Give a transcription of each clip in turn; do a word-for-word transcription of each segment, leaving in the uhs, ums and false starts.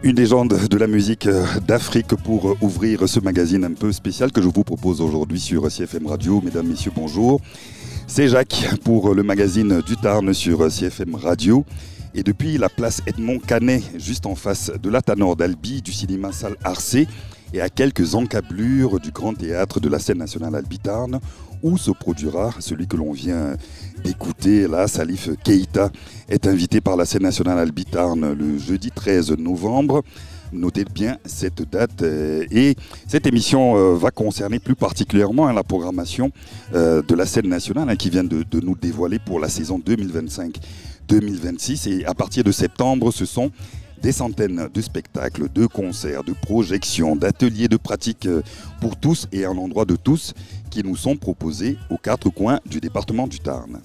Une légende de la musique d'Afrique pour ouvrir ce magazine un peu spécial que je vous propose aujourd'hui sur C F M Radio. Mesdames, messieurs, bonjour. C'est Jacques pour le magazine du Tarn sur C F M Radio. Et depuis la place Edmond Canet, juste en face de l'Athanor d'Albi, du cinéma Salle Arcé, et à quelques encablures du grand théâtre de la scène nationale Albi Tarn, où se produira celui que l'on vient d'écouter. Là, Salif Keïta est invité par la scène nationale Albi Tarn le jeudi treize novembre. Notez bien cette date. Et cette émission va concerner plus particulièrement la programmation de la scène nationale qui vient de, de nous dévoiler pour la saison deux mille vingt-cinq deux mille vingt-six. Et à partir de septembre, ce sont des centaines de spectacles, de concerts, de projections, d'ateliers de pratique pour tous et un endroit de tous qui nous sont proposés aux quatre coins du département du Tarn.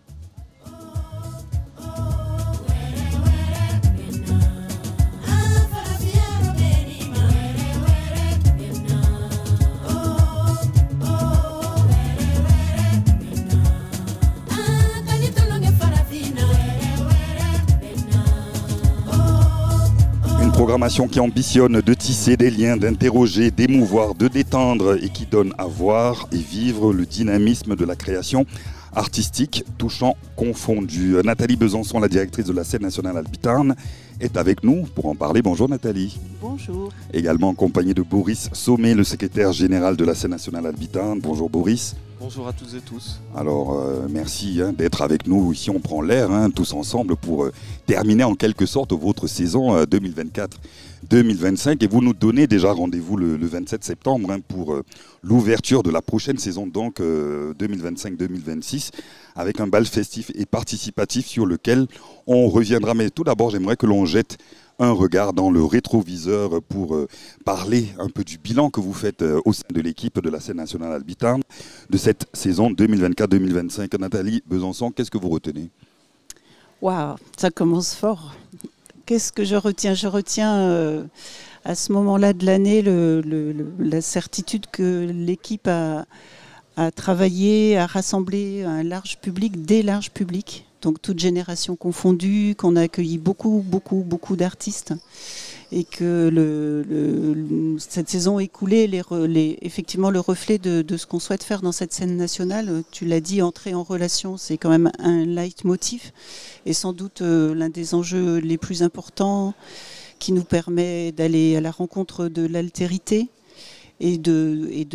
Programmation qui ambitionne de tisser des liens, d'interroger, d'émouvoir, de détendre et qui donne à voir et vivre le dynamisme de la création artistique, touchant confondu. Nathalie Besançon, la directrice de la scène nationale Albi Tarn, est avec nous pour en parler. Bonjour Nathalie. Bonjour. Également en compagnie de Boris Sommet, le secrétaire général de la scène nationale Albi Tarn. Bonjour Boris. Bonjour à toutes et tous. Alors euh, merci hein, d'être avec nous ici, on prend l'air hein, tous ensemble pour euh, terminer en quelque sorte votre saison euh, deux mille vingt-quatre deux mille vingt-cinq et vous nous donnez déjà rendez-vous le, le vingt-sept septembre hein, pour euh, l'ouverture de la prochaine saison donc euh, deux mille vingt-cinq deux mille vingt-six avec un bal festif et participatif sur lequel on reviendra. Mais tout d'abord j'aimerais que l'on jette un regard dans le rétroviseur pour euh, parler un peu du bilan que vous faites euh, au sein de l'équipe de la scène nationale Albi Tarn de cette saison deux mille vingt-quatre deux mille vingt-cinq. Nathalie Besançon, qu'est-ce que vous retenez ? Waouh, ça commence fort. Qu'est-ce que je retiens ? Je retiens euh, à ce moment-là de l'année le, le, le, la certitude que l'équipe a, a travaillé, a rassemblé un large public, des larges publics. Donc toute génération confondue, qu'on a accueilli beaucoup, beaucoup, beaucoup d'artistes et que le, le, cette saison écoulée, les, les, effectivement le reflet de, de ce qu'on souhaite faire dans cette scène nationale. Tu l'as dit, entrer en relation, c'est quand même un leitmotiv et sans doute euh, l'un des enjeux les plus importants qui nous permet d'aller à la rencontre de l'altérité et de, et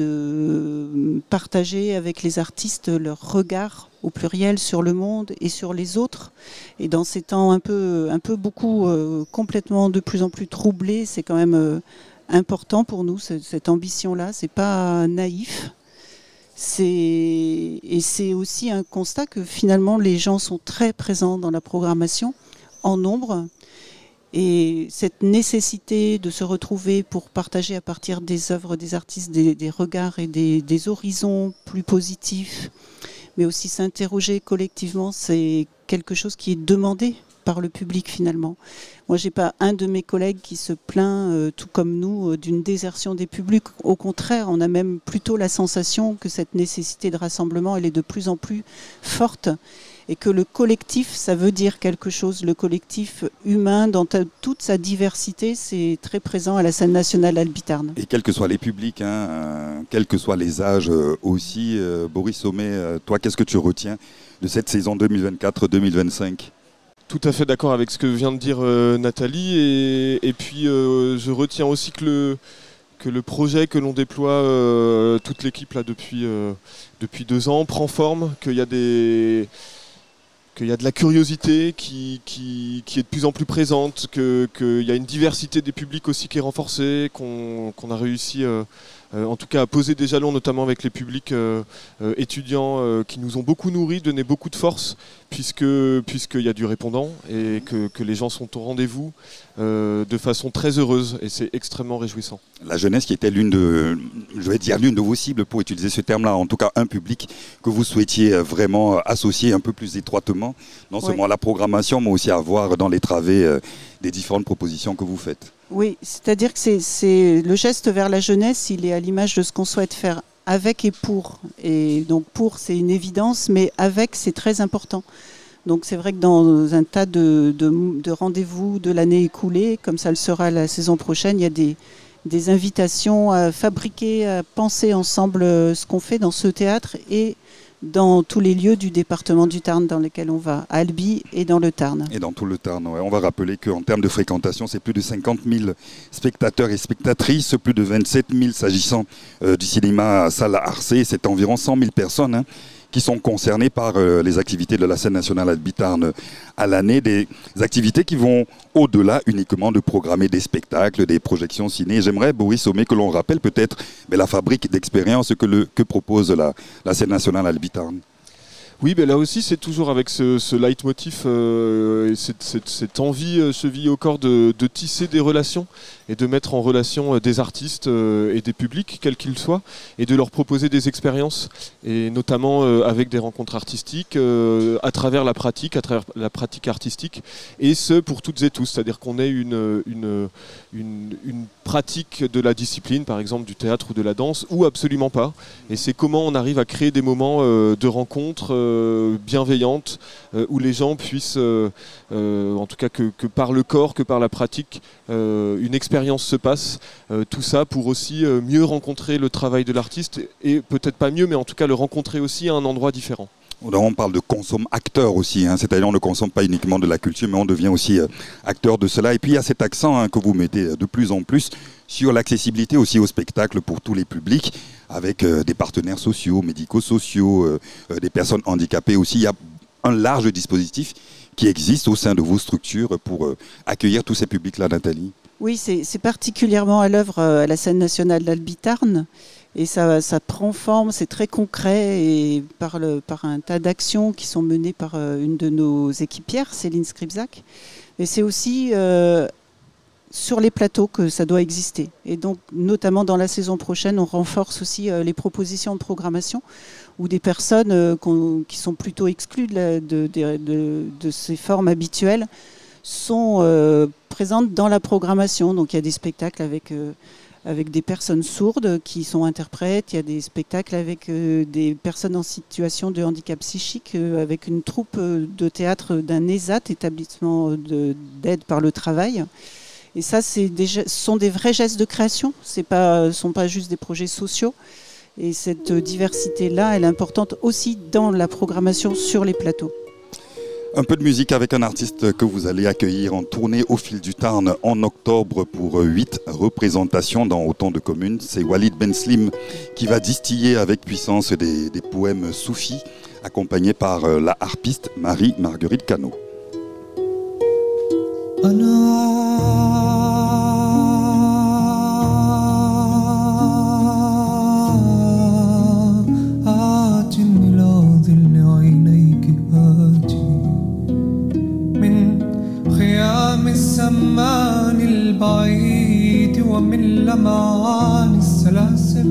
de partager avec les artistes leur regard au pluriel sur le monde et sur les autres. Et dans ces temps un peu, un peu beaucoup, euh, complètement de plus en plus troublés, c'est quand même euh, important pour nous, cette, cette ambition-là. C'est pas naïf. C'est, et c'est aussi un constat que finalement les gens sont très présents dans la programmation, en nombre. Et cette nécessité de se retrouver pour partager à partir des œuvres des artistes des, des regards et des, des horizons plus positifs, mais aussi s'interroger collectivement, c'est quelque chose qui est demandé par le public finalement. Moi, j'ai pas un de mes collègues qui se plaint, euh, tout comme nous, euh, d'une désertion des publics. Au contraire, on a même plutôt la sensation que cette nécessité de rassemblement, elle est de plus en plus forte. Et que le collectif, ça veut dire quelque chose. Le collectif humain, dans ta, toute sa diversité, c'est très présent à la scène nationale Albi Tarn. Et quels que soient les publics, hein, euh, quels que soient les âges euh, aussi, euh, Boris Sommet, euh, toi, qu'est-ce que tu retiens de cette saison deux mille vingt-quatre deux mille vingt-cinq ? Tout à fait d'accord avec ce que vient de dire euh, Nathalie. Et, et puis, euh, je retiens aussi que le... que le projet que l'on déploie, euh, toute l'équipe là depuis, euh, depuis deux ans, prend forme, qu'il y a des... qu'il y a de la curiosité qui, qui, qui est de plus en plus présente, que, qu'il y a une diversité des publics aussi qui est renforcée, qu'on, qu'on a réussi euh, euh, en tout cas à poser des jalons, notamment avec les publics euh, euh, étudiants euh, qui nous ont beaucoup nourris, donné beaucoup de force, puisque, puisqu'il y a du répondant et que, que les gens sont au rendez-vous euh, de façon très heureuse et c'est extrêmement réjouissant. La jeunesse qui était l'une de, je vais dire l'une de vos cibles pour utiliser ce terme-là, en tout cas un public que vous souhaitiez vraiment associer un peu plus étroitement, non seulement oui. à la programmation, mais aussi à voir dans les travées des différentes propositions que vous faites. Oui, c'est-à-dire que c'est, c'est le geste vers la jeunesse, il est à l'image de ce qu'on souhaite faire avec et pour. Et donc pour, c'est une évidence, mais avec, c'est très important. Donc c'est vrai que dans un tas de, de, de rendez-vous de l'année écoulée, comme ça le sera la saison prochaine, il y a des, des invitations à fabriquer, à penser ensemble ce qu'on fait dans ce théâtre et dans tous les lieux du département du Tarn dans lesquels on va, à Albi et dans le Tarn. Et dans tout le Tarn, ouais. On va rappeler qu'en termes de fréquentation, c'est plus de cinquante mille spectateurs et spectatrices, plus de vingt-sept mille s'agissant euh, du cinéma salle Arcé, c'est environ cent mille personnes hein, qui sont concernées par euh, les activités de la scène nationale Albi Tarn à l'année, des activités qui vont au-delà uniquement de programmer des spectacles, des projections ciné. J'aimerais, Boris Sommet, que l'on rappelle peut-être mais la fabrique d'expérience que, le, que propose la, la scène nationale Albi Tarn. Oui, ben là aussi, c'est toujours avec ce, ce leitmotiv euh, et cette, cette, cette envie euh, chevillée au corps de, de tisser des relations et de mettre en relation euh, des artistes euh, et des publics, quels qu'ils soient, et de leur proposer des expériences, et notamment euh, avec des rencontres artistiques, euh, à travers la pratique, à travers la pratique artistique, et ce, pour toutes et tous, c'est-à-dire qu'on ait une, une, une, une pratique de la discipline, par exemple du théâtre ou de la danse, ou absolument pas. Et c'est comment on arrive à créer des moments euh, de rencontres euh, bienveillante, euh, où les gens puissent, euh, euh, en tout cas que, que par le corps, que par la pratique, euh, une expérience se passe. Euh, tout ça pour aussi euh, mieux rencontrer le travail de l'artiste, et peut-être pas mieux, mais en tout cas le rencontrer aussi à un endroit différent. On parle de consomme-acteur aussi, hein, c'est-à-dire on ne consomme pas uniquement de la culture, mais on devient aussi euh, acteur de cela. Et puis il y a cet accent hein, que vous mettez de plus en plus sur l'accessibilité aussi au spectacle pour tous les publics, avec euh, des partenaires sociaux, médico-sociaux, euh, euh, des personnes handicapées aussi. Il y a un large dispositif qui existe au sein de vos structures pour euh, accueillir tous ces publics-là, Nathalie. Oui, c'est, c'est particulièrement à l'œuvre euh, à la scène nationale d'Albi Tarn. Et ça, ça prend forme, c'est très concret et par, le, par un tas d'actions qui sont menées par euh, une de nos équipières, Céline Scribzac. Et c'est aussi euh, sur les plateaux que ça doit exister. Et donc, notamment dans la saison prochaine, on renforce aussi euh, les propositions de programmation où des personnes euh, qui sont plutôt exclues de, la, de, de, de, de ces formes habituelles sont euh, présentes dans la programmation. Donc, il y a des spectacles avec... Euh, avec des personnes sourdes qui sont interprètes, il y a des spectacles avec euh, des personnes en situation de handicap psychique, euh, avec une troupe euh, de théâtre d'un E S A T, établissement de, d'aide par le travail. Et ça, c'est des, ce sont des vrais gestes de création, ce ne sont pas juste des projets sociaux. Et cette diversité-là, elle est importante aussi dans la programmation sur les plateaux. Un peu de musique avec un artiste que vous allez accueillir en tournée au fil du Tarn en octobre pour huit représentations dans autant de communes. C'est Walid Ben Slim qui va distiller avec puissance des, des poèmes soufis, accompagné par la harpiste Marie-Marguerite Cano. الزمان البعيد ومن لمعان السلاسل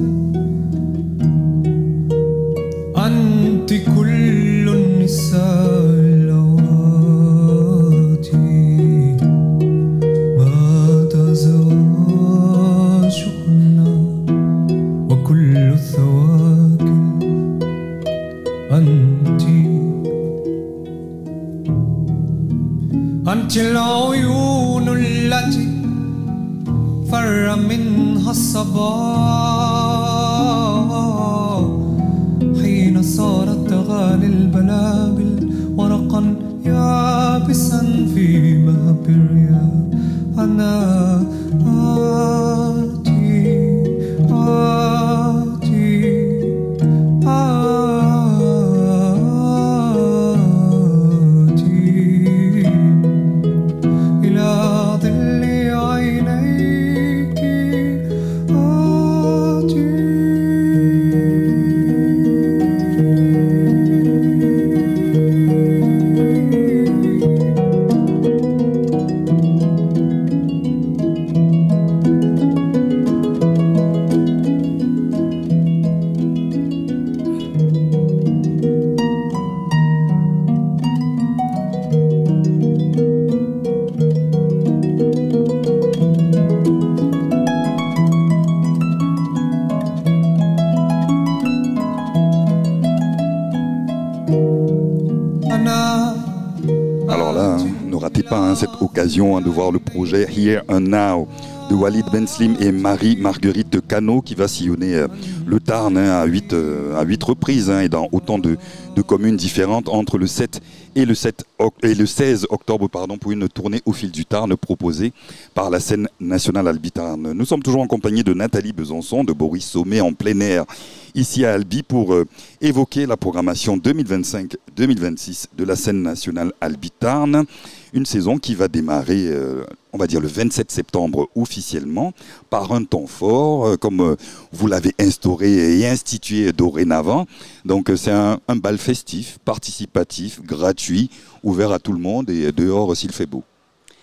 أنت كل النساء اللواتي مات زواجهن وكل الثواكل أنت أنت العيون التي فر منها الصباح حين صارت تغالي البلابل ورقا يابسا في مهب الرياح أنا آتي آتي آتي إلى ظل عينيك آتي pas hein, cette occasion hein, de voir le projet Here and Now de Walid Benslim et Marie-Marguerite Cano qui va sillonner euh, le Tarn hein, à huit euh, à huit reprises hein, et dans autant de, de communes différentes entre le sept et le, sept, et le seize octobre pardon, pour une tournée au fil du Tarn proposée par la scène nationale Albi Tarn. Nous sommes toujours en compagnie de Nathalie Besançon, de Boris Sommet en plein air ici à Albi pour euh, évoquer la programmation deux mille vingt-cinq deux mille vingt-six de la scène nationale Albi Tarn. Une saison qui va démarrer, euh, on va dire, le vingt-sept septembre officiellement, par un temps fort, euh, comme euh, vous l'avez instauré et institué dorénavant. Donc euh, c'est un, un bal festif, participatif, gratuit, ouvert à tout le monde et dehors s'il fait beau.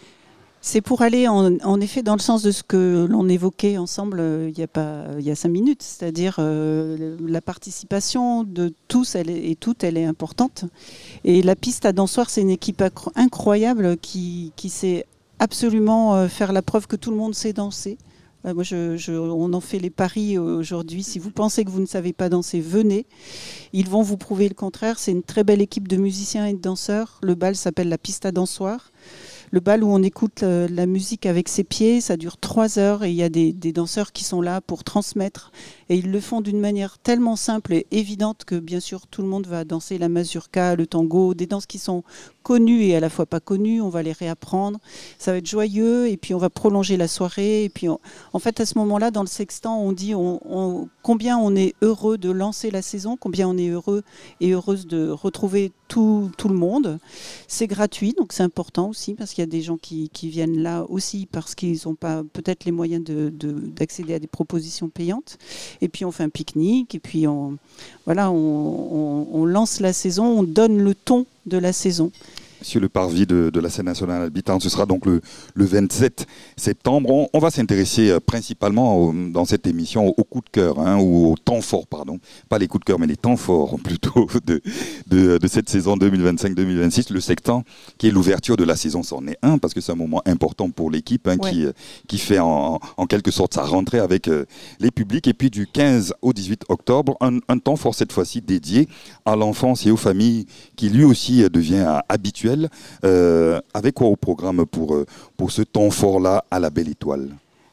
C'est pour aller en, en effet dans le sens de ce que l'on évoquait ensemble euh, il y a pas il y a cinq minutes, c'est-à-dire euh, la participation de tous elle est, et toutes, elle est importante. Et la piste à Dansoir, c'est une équipe incroyable qui, qui sait absolument euh, faire la preuve que tout le monde sait danser. Euh, moi, je, je, on en fait les paris aujourd'hui. Si vous pensez que vous ne savez pas danser, venez. Ils vont vous prouver le contraire. C'est une très belle équipe de musiciens et de danseurs. Le bal s'appelle la piste à Dansoir. Le bal où on écoute euh, la musique avec ses pieds, ça dure trois heures et il y a des, des danseurs qui sont là pour transmettre. Et ils le font d'une manière tellement simple et évidente que bien sûr tout le monde va danser la mazurka, le tango, des danses qui sont connues et à la fois pas connues. On va les réapprendre. Ça va être joyeux et puis on va prolonger la soirée. Et puis on... en fait à ce moment-là dans le sextant on dit on, on... combien on est heureux de lancer la saison, combien on est heureux et heureuse de retrouver tout, tout le monde. C'est gratuit donc c'est important aussi parce qu'il Il y a des gens qui, qui viennent là aussi parce qu'ils n'ont pas peut-être les moyens de, de, d'accéder à des propositions payantes. Et puis on fait un pique-nique et puis on, voilà, on, on, on lance la saison, on donne le ton de la saison. Sur le parvis de, de la scène nationale Albi Tarn, ce sera donc le, le vingt-sept septembre. On, on va s'intéresser euh, principalement au, dans cette émission au, au coup de cœur, hein, ou au temps fort, pardon. Pas les coups de cœur, mais les temps forts plutôt de, de, de cette saison deux mille vingt-cinq deux mille vingt-six. Le sextant, qui est l'ouverture de la saison, c'en est un, parce que c'est un moment important pour l'équipe, hein, ouais. qui, qui fait en, en quelque sorte sa rentrée avec euh, les publics. Et puis du quinze au dix-huit octobre, un, un temps fort cette fois-ci dédié à l'enfance et aux familles, qui lui aussi euh, devient euh, habituel. Euh, avec quoi au programme pour, pour ce temps fort-là à la Belle Étoile?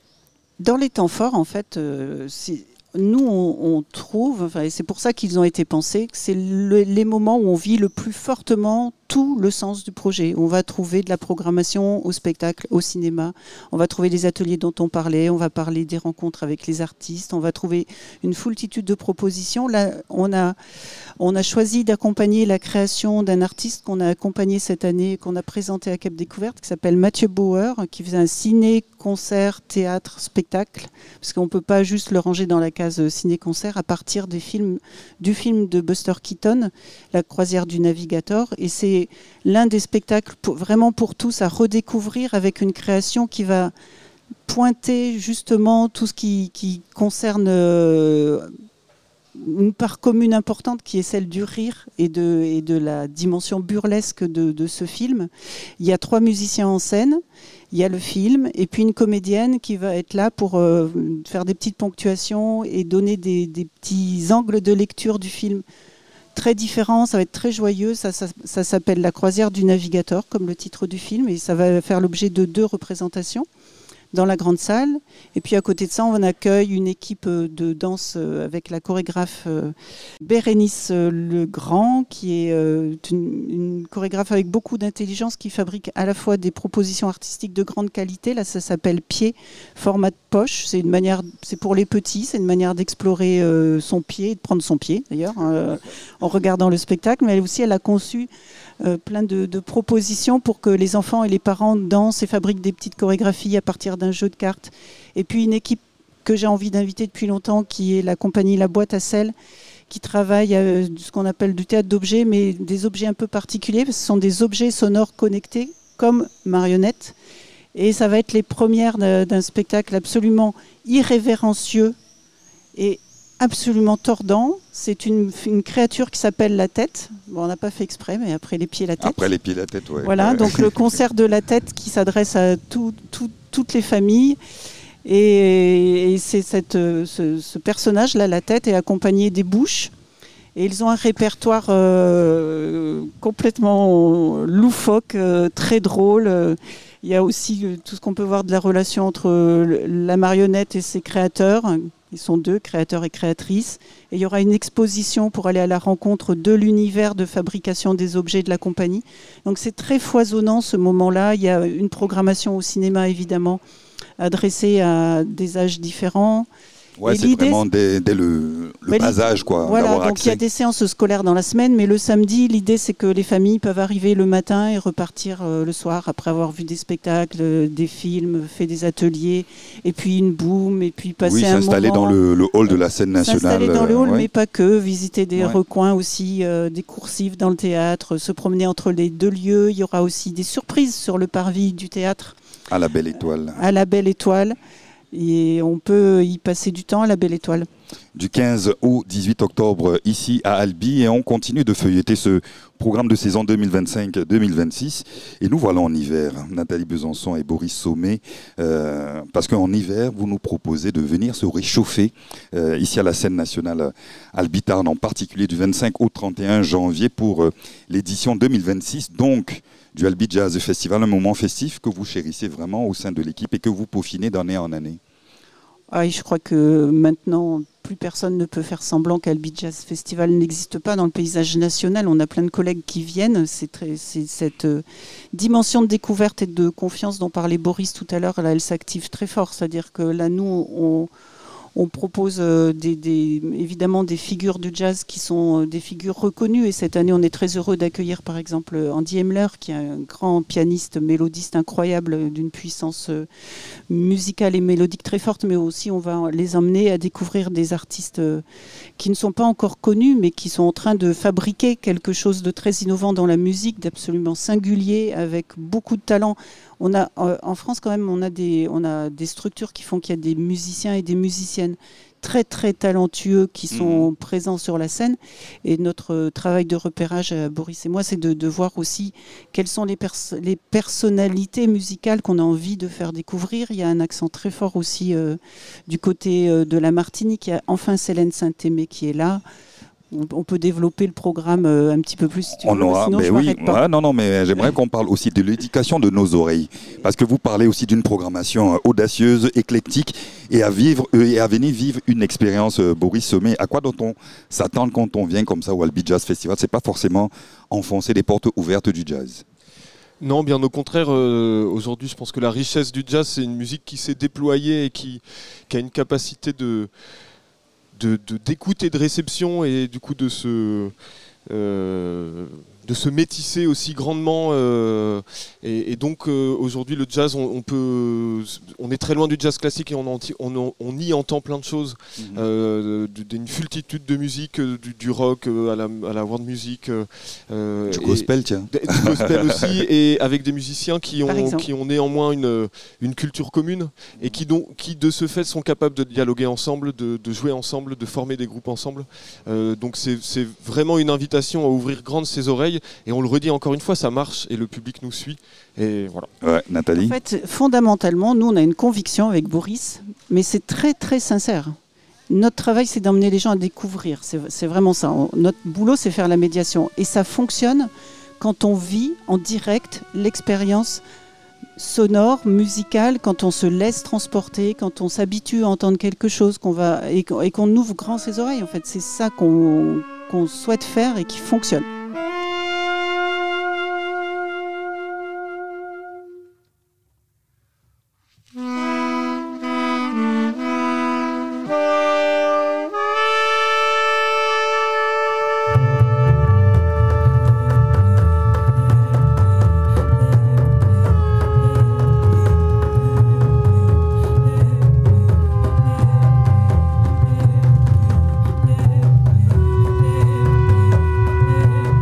Dans les temps forts, en fait, euh, c'est... nous, on, on trouve, enfin, et c'est pour ça qu'ils ont été pensés, que c'est le, les moments où on vit le plus fortement tout le sens du projet. On va trouver de la programmation au spectacle, au cinéma, on va trouver les ateliers dont on parlait, on va parler des rencontres avec les artistes, on va trouver une foultitude de propositions. Là, on a, on a choisi d'accompagner la création d'un artiste qu'on a accompagné cette année, qu'on a présenté à Cap Découverte, qui s'appelle Mathieu Bauer, qui faisait un ciné, concert, théâtre, spectacle, parce qu'on ne peut pas juste le ranger dans la case ciné-concert à partir des films, du film de Buster Keaton, La croisière du navigateur, et c'est l'un des spectacles pour, vraiment pour tous à redécouvrir avec une création qui va pointer justement tout ce qui, qui concerne euh, une part commune importante qui est celle du rire et de, et de la dimension burlesque de, de ce film. Il y a trois musiciens en scène, il y a le film et puis une comédienne qui va être là pour euh, faire des petites ponctuations et donner des, des petits angles de lecture du film très différent, ça va être très joyeux, ça, ça, ça s'appelle La croisière du navigateur, comme le titre du film, et ça va faire l'objet de deux représentations dans la grande salle. Et puis à côté de ça, on accueille une équipe de danse avec la chorégraphe Bérénice Legrand, qui est une, une chorégraphe avec beaucoup d'intelligence, qui fabrique à la fois des propositions artistiques de grande qualité. Là, ça s'appelle Pied, format de poche. C'est une manière, c'est pour les petits, c'est une manière d'explorer son pied, de prendre son pied d'ailleurs, euh, en regardant le spectacle. Mais elle aussi, elle a conçu Euh, plein de, de propositions pour que les enfants et les parents dansent et fabriquent des petites chorégraphies à partir d'un jeu de cartes. Et puis une équipe que j'ai envie d'inviter depuis longtemps, qui est la compagnie La Boîte à Sel, qui travaille à ce qu'on appelle du théâtre d'objets, mais des objets un peu particuliers, parce que ce sont des objets sonores connectés, comme marionnettes. Et ça va être les premières d'un spectacle absolument irrévérencieux et absolument tordant. C'est une, une créature qui s'appelle la tête. Bon, on n'a pas fait exprès, mais après les pieds, la tête. Après les pieds, la tête, ouais. Voilà, ouais. Donc le concert de la tête qui s'adresse à tout, tout, toutes les familles. Et, et c'est cette, ce, ce personnage-là, la tête, est accompagné des bouches. Et ils ont un répertoire euh, complètement loufoque, euh, très drôle. Il y a aussi euh, tout ce qu'on peut voir de la relation entre euh, la marionnette et ses créateurs. Ils sont deux, créateurs et créatrices. Et il y aura une exposition pour aller à la rencontre de l'univers de fabrication des objets de la compagnie. Donc c'est très foisonnant ce moment-là. Il y a une programmation au cinéma, évidemment, adressée à des âges différents. Ouais, et c'est vraiment dès, dès le, le bah, bas âge, quoi. Voilà, donc accès. il y a des séances scolaires dans la semaine, mais le samedi, l'idée c'est que les familles peuvent arriver le matin et repartir euh, le soir après avoir vu des spectacles, euh, des films, fait des ateliers, et puis une boum, et puis passer oui, un moment. s'installer dans le, le hall de la scène nationale. S'installer dans le hall, euh, ouais. mais pas que, visiter des Ouais. recoins aussi, euh, des coursifs dans le théâtre, se promener entre les deux lieux. Il y aura aussi des surprises sur le parvis du théâtre. À la Belle Étoile. À la Belle Étoile. Et on peut y passer du temps à la Belle Étoile. Du quinze au dix-huit octobre ici à Albi, et on continue de feuilleter ce programme de saison deux mille vingt-cinq deux mille vingt-six, et nous voilà en hiver, Nathalie Besançon et Boris Sommet, euh, parce qu'en hiver vous nous proposez de venir se réchauffer euh, ici à la scène nationale Albi Tarn, en particulier du vingt-cinq au trente et un janvier pour euh, l'édition deux mille vingt-six, donc du Albi Jazz Festival, un moment festif que vous chérissez vraiment au sein de l'équipe et que vous peaufinez d'année en année. Ah, je crois que maintenant, plus personne ne peut faire semblant qu'Albi Jazz Festival n'existe pas dans le paysage national. On a plein de collègues qui viennent. C'est, très, c'est cette euh, dimension de découverte et de confiance dont parlait Boris tout à l'heure. Là, elle s'active très fort. C'est-à-dire que là, nous, on, on propose euh, des, des, évidemment des figures du jazz qui sont euh, des figures reconnues. Et cette année, on est très heureux d'accueillir, par exemple, Andy Hemler, qui est un grand pianiste, mélodiste incroyable, d'une puissance euh, musicale et mélodique très forte, mais aussi on va les emmener à découvrir des artistes euh, qui ne sont pas encore connus, mais qui sont en train de fabriquer quelque chose de très innovant dans la musique, d'absolument singulier, avec beaucoup de talent. On a, euh, en France, quand même, on a, des, on a des structures qui font qu'il y a des musiciens et des musiciennes très très talentueux qui sont mmh. présents sur la scène, et notre euh, travail de repérage, euh, Boris et moi, c'est de, de voir aussi quelles sont les, pers- les personnalités musicales qu'on a envie de faire découvrir. Il y a un accent très fort aussi euh, du côté euh, de la Martinique. Il y a enfin Célène Saint-Aimé qui est là. On, on peut développer le programme euh, un petit peu plus si tu on veux, aura, sinon mais je oui, m'arrête pas. Ouais, non, non, mais j'aimerais qu'on parle aussi de l'éducation de nos oreilles, parce que vous parlez aussi d'une programmation audacieuse, éclectique, et à vivre euh, et à venir vivre une expérience, euh, Boris Sommet. À quoi doit-on s'attendre quand on vient comme ça au Albi Jazz Festival? C'est pas forcément enfoncer les portes ouvertes du jazz. Non, bien au contraire, euh, aujourd'hui je pense que la richesse du jazz, c'est une musique qui s'est déployée et qui, qui a une capacité de... De, de, d'écoute et de réception, et du coup de se, euh, de se métisser aussi grandement. Euh, et, et donc euh, aujourd'hui le jazz, on, on, peut, on est très loin du jazz classique, et on, en, on, on y entend plein de choses, mmh. euh, d'une multitude de musiques, du, du rock à la, à la world music. Euh, du gospel, tiens. Du gospel aussi, et avec des musiciens qui ont, qui ont néanmoins une, une culture commune, et qui, donc, qui de ce fait sont capables de dialoguer ensemble, de, de jouer ensemble, de former des groupes ensemble. Euh, donc c'est, c'est vraiment une invitation à ouvrir grandes ses oreilles, et on le redit encore une fois, ça marche et le public nous suit. Et voilà. Ouais, Nathalie. En fait, fondamentalement, nous on a une conviction avec Boris, mais c'est très très sincère. Notre travail, c'est d'emmener les gens à découvrir. C'est, c'est vraiment ça. On, notre boulot, c'est faire la médiation, et ça fonctionne quand on vit en direct l'expérience sonore, musicale, quand on se laisse transporter, quand on s'habitue à entendre quelque chose, qu'on va et, et qu'on ouvre grand ses oreilles. En fait, c'est ça qu'on, qu'on souhaite faire et qui fonctionne. Yeah.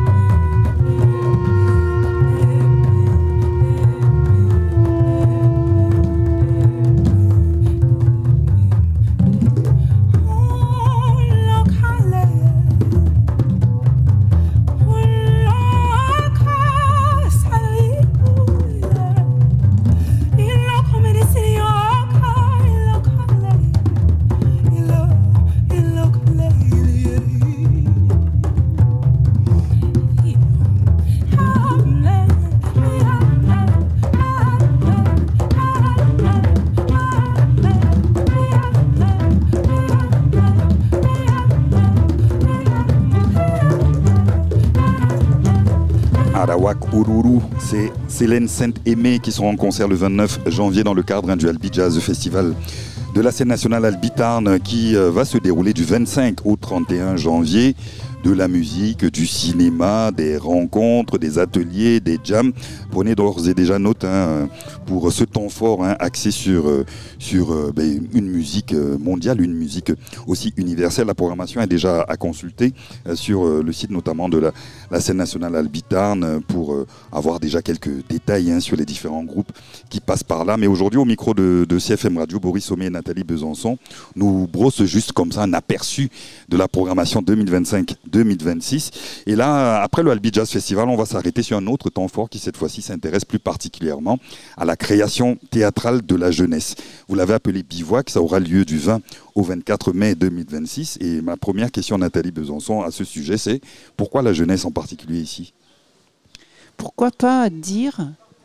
Sarawak Ururu, c'est Célène Saint-Aimé qui seront en concert le vingt-neuf janvier dans le cadre hein, du Albi Jazz Festival de la scène nationale Albi Tarn qui euh, va se dérouler du vingt-cinq au trente et un janvier. De la musique, du cinéma, des rencontres, des ateliers, des jams. Prenez d'ores et déjà note hein, pour ce temps fort hein, axé sur, sur ben, une musique mondiale, une musique aussi universelle. La programmation est déjà à consulter sur le site notamment de la, la scène nationale Albi Tarn pour avoir déjà quelques détails hein, sur les différents groupes qui passent par là. Mais aujourd'hui, au micro de, de C F M Radio, Boris Sommet et Nathalie Besançon nous brossent juste comme ça un aperçu de la programmation deux mille vingt-cinq deux mille vingt-six. Et là, après le Albi Jazz Festival, on va s'arrêter sur un autre temps fort qui, cette fois-ci, s'intéresse plus particulièrement à la création théâtrale de la jeunesse. Vous l'avez appelé Bivouac, ça aura lieu du vingt au vingt-quatre mai deux mille vingt-six. Et ma première question, Nathalie Besançon, à ce sujet, c'est pourquoi la jeunesse en particulier ici ? Pourquoi pas dire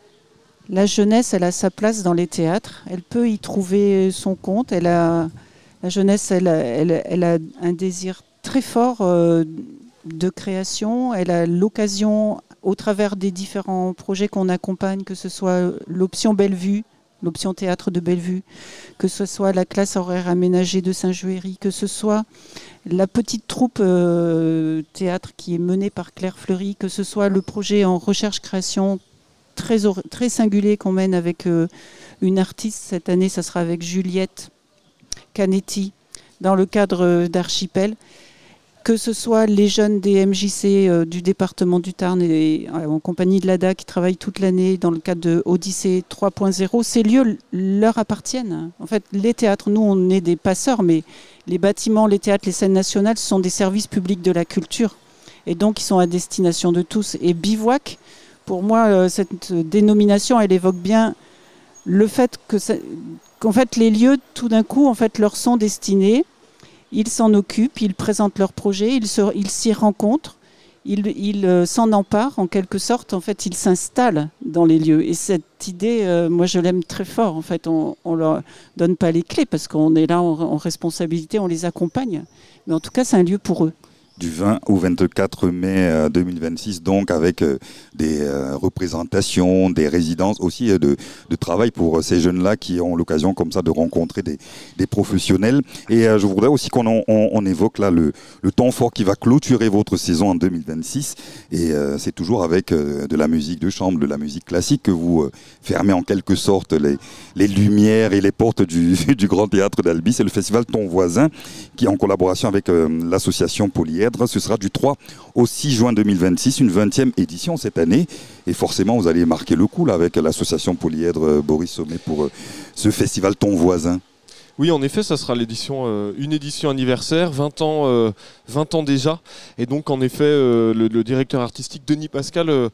la jeunesse, elle a sa place dans les théâtres, elle peut y trouver son compte, elle a, la jeunesse, elle a, elle, elle a un désir très fort euh, de création. Elle a l'occasion, au travers des différents projets qu'on accompagne, que ce soit l'option Bellevue, l'option théâtre de Bellevue, que ce soit la classe horaire aménagée de Saint-Juéry, que ce soit la petite troupe euh, théâtre qui est menée par Claire Fleury, que ce soit le projet en recherche-création très, très singulier qu'on mène avec euh, une artiste. Cette année, ça sera avec Juliette Canetti, dans le cadre d'Archipel. Que ce soit les jeunes des M J C euh, du département du Tarn et euh, en compagnie de l'A D A qui travaillent toute l'année dans le cadre de Odyssée trois point zéro, ces lieux leur appartiennent. En fait, les théâtres, nous, on est des passeurs, mais les bâtiments, les théâtres, les scènes nationales, ce sont des services publics de la culture. Et donc, ils sont à destination de tous. Et Bivouac, pour moi, euh, cette dénomination, elle évoque bien le fait que ça, qu'en fait, les lieux, tout d'un coup, en fait, leur sont destinés. Ils s'en occupent, ils présentent leurs projets, ils, se, ils s'y rencontrent, ils, ils euh, s'en emparent en quelque sorte. En fait, ils s'installent dans les lieux. Et cette idée, euh, moi, je l'aime très fort. En fait, on ne leur donne pas les clés parce qu'on est là en, en responsabilité, on les accompagne. Mais en tout cas, c'est un lieu pour eux. Du vingt au vingt-quatre mai deux mille vingt-six, donc avec euh, des euh, représentations, des résidences aussi euh, de, de travail pour ces jeunes-là qui ont l'occasion comme ça de rencontrer des, des professionnels. Et euh, je voudrais aussi qu'on on, on évoque là le, le temps fort qui va clôturer votre saison en deux mille vingt-six. Et euh, c'est toujours avec euh, de la musique de chambre, de la musique classique que vous euh, fermez en quelque sorte les, les lumières et les portes du, du Grand Théâtre d'Albi. C'est le festival Ton Voisin qui, en collaboration avec euh, l'association Polyèdre, ce sera du trois au six juin deux mille vingt-six, une vingtième édition cette année. Et forcément, vous allez marquer le coup là, avec l'association Polyèdre euh, Boris Sommet pour euh, ce festival Ton Voisin. Oui, en effet, ça sera l'édition, euh, une édition anniversaire, vingt ans, euh, vingt ans déjà. Et donc, en effet, euh, le, le directeur artistique Denis Pascal, euh,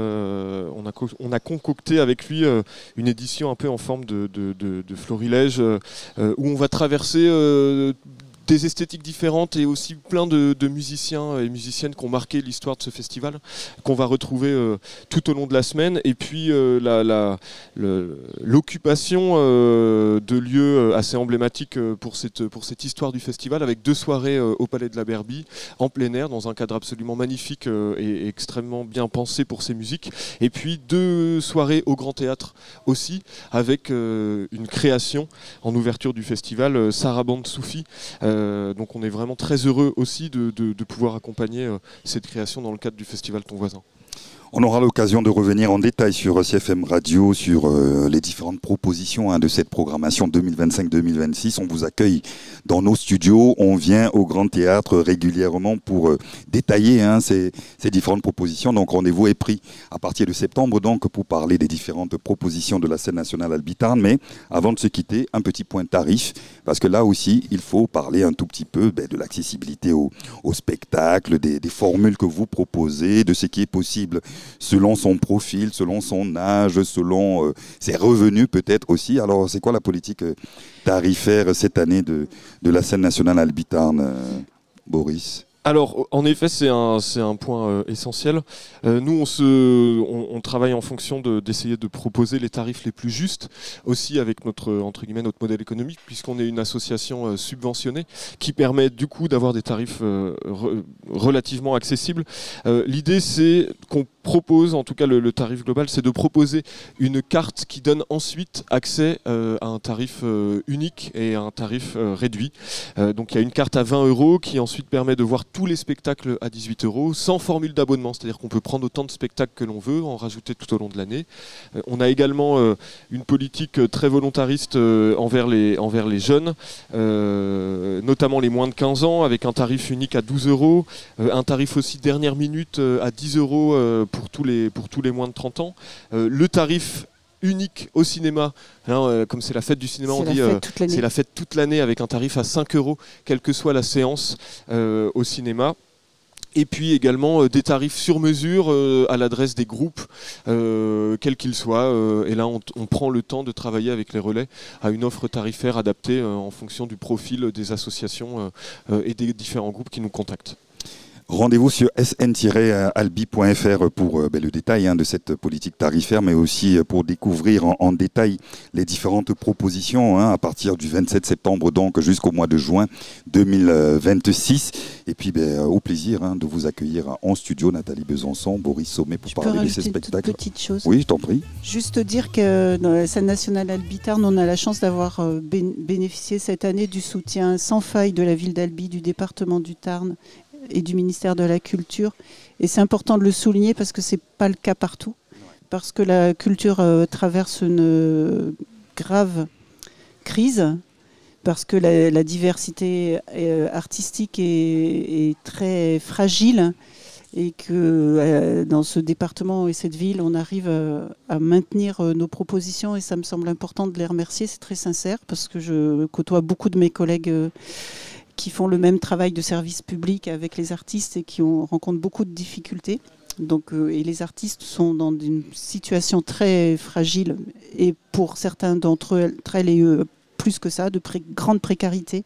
euh, on, a co- on a concocté avec lui euh, une édition un peu en forme de, de, de, de florilège, euh, où on va traverser euh, des esthétiques différentes et aussi plein de, de musiciens et musiciennes qui ont marqué l'histoire de ce festival, qu'on va retrouver euh, tout au long de la semaine. Et puis euh, la, la, le, l'occupation euh, de lieux assez emblématiques pour cette, pour cette histoire du festival, avec deux soirées euh, au Palais de la Berbie, en plein air, dans un cadre absolument magnifique euh, et, et extrêmement bien pensé pour ces musiques. Et puis deux soirées au Grand Théâtre aussi, avec euh, une création en ouverture du festival, euh, Sarabande Soufi. Euh, Euh, donc on est vraiment très heureux aussi de, de, de pouvoir accompagner euh, cette création dans le cadre du festival Ton Voisin. On aura l'occasion de revenir en détail sur C F M Radio, sur euh, les différentes propositions hein, de cette programmation deux mille vingt-cinq deux mille vingt-six. On vous accueille dans nos studios, on vient au Grand Théâtre régulièrement pour euh, détailler hein, ces, ces différentes propositions. Donc rendez-vous est pris à partir de septembre donc, pour parler des différentes propositions de la scène nationale Albi Tarn. Mais avant de se quitter, un petit point tarif, parce que là aussi, il faut parler un tout petit peu ben, de l'accessibilité au, au spectacle, des, des formules que vous proposez, de ce qui est possible selon son profil, selon son âge, selon euh, ses revenus peut-être aussi. Alors, c'est quoi la politique euh, tarifaire cette année de, de la scène nationale Albi Tarn, euh, Boris ? Alors, en effet, c'est un, c'est un point euh, essentiel. Euh, nous, on, se, on, on travaille en fonction de, d'essayer de proposer les tarifs les plus justes, aussi avec notre, entre guillemets, notre modèle économique, puisqu'on est une association euh, subventionnée qui permet du coup d'avoir des tarifs euh, re, relativement accessibles. Euh, l'idée, c'est qu'on propose, en tout cas le, le tarif global, c'est de proposer une carte qui donne ensuite accès euh, à un tarif euh, unique et à un tarif euh, réduit. Euh, donc il y a une carte à vingt euros qui ensuite permet de voir tous les spectacles à dix-huit euros sans formule d'abonnement, c'est-à-dire qu'on peut prendre autant de spectacles que l'on veut, en rajouter tout au long de l'année. Euh, on a également euh, une politique très volontariste euh, envers, les, envers les jeunes, euh, notamment les moins de quinze ans, avec un tarif unique à douze euros, euh, un tarif aussi dernière minute euh, à dix euros euh, pour tous les, pour tous les moins de trente ans. Euh, le tarif unique au cinéma, hein, euh, comme c'est la fête du cinéma, c'est on la dit fête euh, c'est la fête toute l'année avec un tarif à cinq euros, quelle que soit la séance euh, au cinéma. Et puis également euh, des tarifs sur mesure euh, à l'adresse des groupes, euh, quels qu'ils soient. Euh, et là, on, on prend le temps de travailler avec les relais à une offre tarifaire adaptée euh, en fonction du profil des associations euh, euh, et des différents groupes qui nous contactent. Rendez-vous sur s n tiret albi point f r pour euh, ben, le détail hein, de cette politique tarifaire, mais aussi euh, pour découvrir en, en détail les différentes propositions hein, à partir du vingt-sept septembre donc jusqu'au mois de juin deux mille vingt-six. Et puis ben, au plaisir hein, de vous accueillir en studio, Nathalie Besançon, Boris Sommet pour je parler peux de ces spectacles. Une petite chose. Oui, je t'en prie. Juste dire que dans la scène nationale Albi Tarn, on a la chance d'avoir euh, bénéficié cette année du soutien sans faille de la ville d'Albi, du département du Tarn et du ministère de la Culture. Et c'est important de le souligner parce que ce n'est pas le cas partout. Parce que la culture euh, traverse une grave crise, parce que la, la diversité euh, artistique est, est très fragile et que euh, dans ce département et cette ville, on arrive à, à maintenir euh, nos propositions et ça me semble important de les remercier. C'est très sincère parce que je côtoie beaucoup de mes collègues euh, qui font le même travail de service public avec les artistes et qui ont, rencontrent beaucoup de difficultés. Donc, euh, et les artistes sont dans une situation très fragile et pour certains d'entre eux, elles et eux, plus que ça, de pré- grande précarité.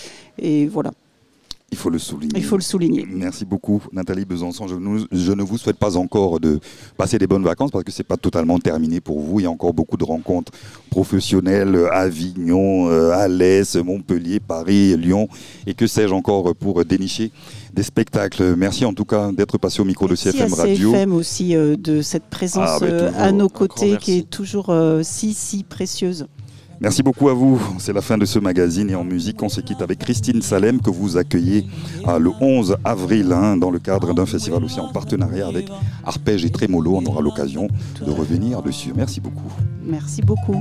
Et voilà. Il faut le souligner. Il faut le souligner. Merci beaucoup, Nathalie Besançon. Je, nous, je ne vous souhaite pas encore de passer des bonnes vacances parce que ce n'est pas totalement terminé pour vous. Il y a encore beaucoup de rencontres professionnelles à Avignon, à Alès, Montpellier, Paris, Lyon et que sais-je encore pour dénicher des spectacles. Merci en tout cas d'être passé au micro Merci de C F M à Radio. C F M aussi euh, de cette présence ah, euh, à nos côtés qui est toujours euh, si, si précieuse. Merci beaucoup à vous. C'est la fin de ce magazine et en musique, on se quitte avec Christine Salem que vous accueillez euh, le onze avril hein, dans le cadre d'un festival aussi en partenariat avec Arpège et Trémolo. On aura l'occasion de revenir dessus. Merci beaucoup. Merci beaucoup.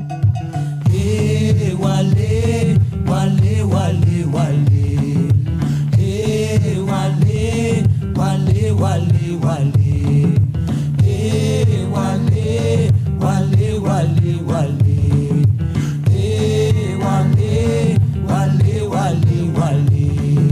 Hey, wale, wale, wale, wale. Hey, wale, wale, wale, wale. Hey, wale, wale, wale, wale. Wale, wale, wale, wale.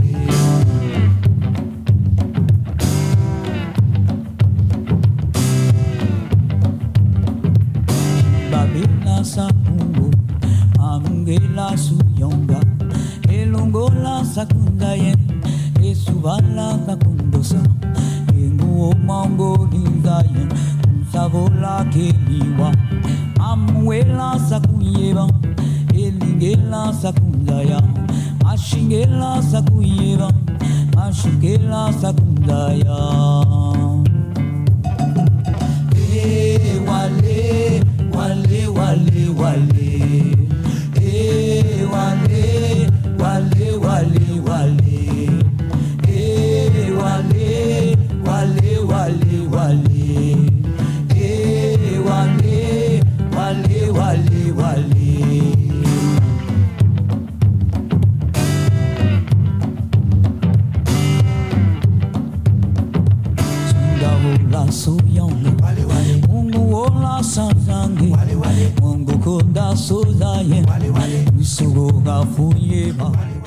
Babila sapungo, amungela suyonga, elongola sakunda yen, esubala kakundosa, enguo mango lindayen, savola keliwa, amuela sakuyeba. Elingela sakundaya, ashingela sakuyeva, ashingela sakundaya. Hey, wale, wale, wale, wale. Hey, wale, wale, wale, wale. Hey, wale, wale, wale, wale. Hey, wale, wale, wale, wale. Soyonga, Mungu ola sanzange, Mungu konda sozaye, Usugo gafuyeba.